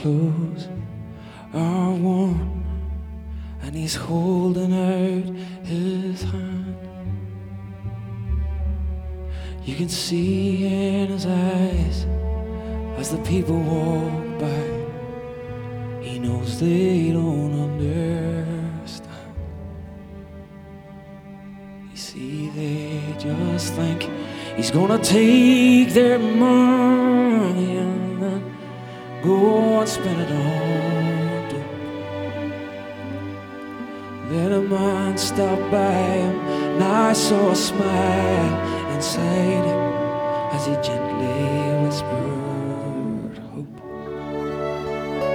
clothes are worn, and he's holding out his hand. You can see in his eyes as the people walk by, he knows they don't understand. You see, they just think he's gonna take their money and then go and spend it on dope. Then a man stopped by him, and I saw a smile inside as he gently whispered,